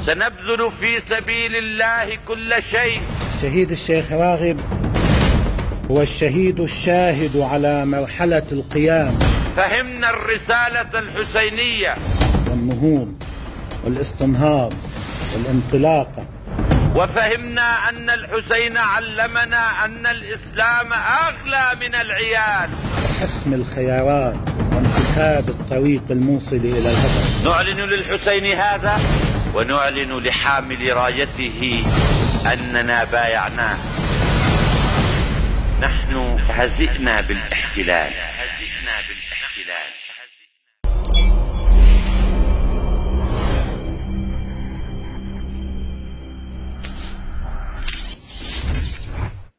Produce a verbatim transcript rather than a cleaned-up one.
سنبذل في سبيل الله كل شيء. الشهيد الشيخ راغب هو الشهيد الشاهد على مرحلة القيام. فهمنا الرسالة الحسينية والنهوض والاستنهاض والانطلاقة، وفهمنا أن الحسين علمنا أن الإسلام أغلى من العيال. حسم الخيارات وانتخاب الطريق الموصل إلى الهدف. نعلن للحسين هذا، ونعلن لحامل رايته أننا بايعناه. نحن هزئنا بالاحتلال،